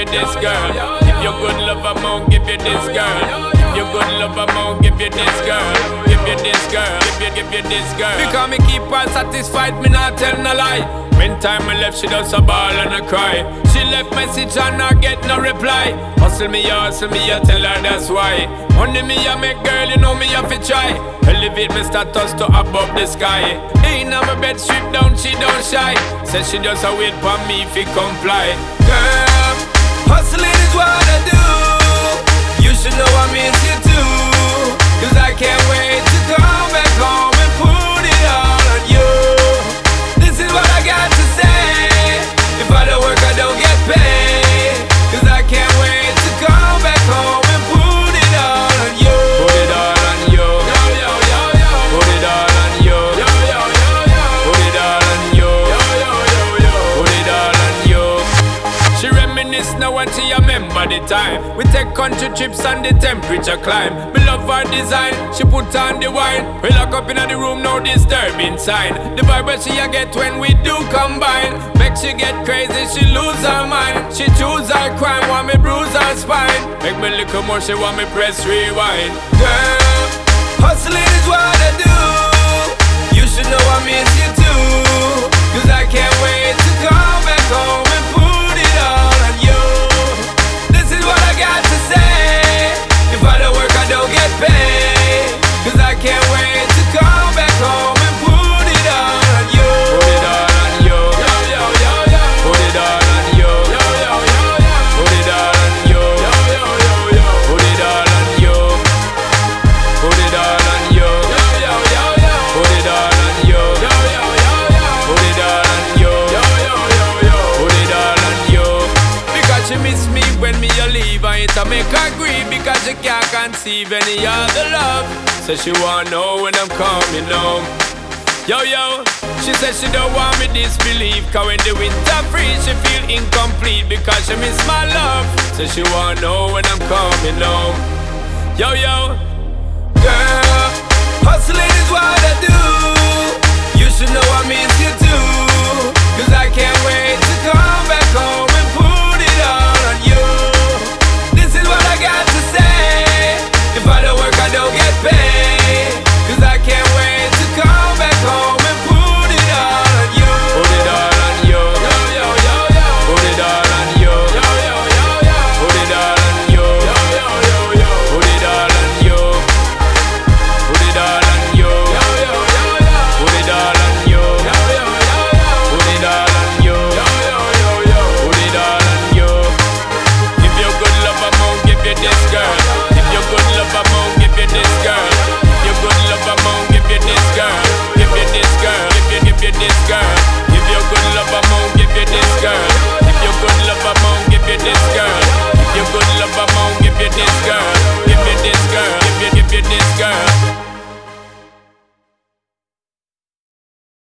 this, girl. If you good love, I'm gonna give you this, girl. If you good love, I'm gonna give you this, girl. Give you this, girl. Give you this, girl. Because me keep her satisfied, me not tell no lie. When time I left, she does a ball and a cry. She left message and I get no reply. Hustle me, I tell her that's why. Only me, I make girl, you know me, I fi try. Elevate me status to above the sky. In on my bed, strip down, she don't shy. Says she just a wait for me if comply. Girl, hustling is what I do. You should know I miss you too. Cause I can't wait to come back home and put it all on you. This is what I got to say. If I don't work, I don't get paid. Cause I can't wait to come back home and put it all on you. Put it all on you. Yo, yo, yo, yo. Put it all on you. Yo, yo, yo, yo. Put it all on you. Yo, yo, yo, yo. Put it all on you. She reminisce now and she remember the time. We take country trips and the temperature climb. Me love her design, she put on the wine. We lock up in the room, no disturbing sign. The vibe that she a get when we do combine. Make she get crazy, she lose her mind. She choose her crime, want me bruise her spine. Make me look more, she want me press rewind. Girl, hustling is what I do. You should know I miss you too. Cause I can't wait to come back home and put it all on you. This is what I got to say. If I don't work, I don't get paid. Cause I can't wait to come back home and put it all on you. Put it all on you. Yo, yo, yo, yo. Put it all on you. Yo, yo, yo, yo. Put it all on you. Yo, yo, yo, yo. Put it all on you. Put it all on you. Yo, yo, yo, yo. Put it all on you. Yo, yo, yo, yo. Put it all on you. Yo, yo, yo, yo. Put it all on you. Because she miss me when me a leave, and it a make her grieve because she can't conceive any other love. So she wanna know when I'm coming home. Yo, yo, she said she don't want me disbelieve. Cause when the winter freeze, she feel incomplete because she miss my love. So she wanna know when I'm coming home. Yo, yo, girl, hustling is what I do. You should know I miss you too. Cause I can't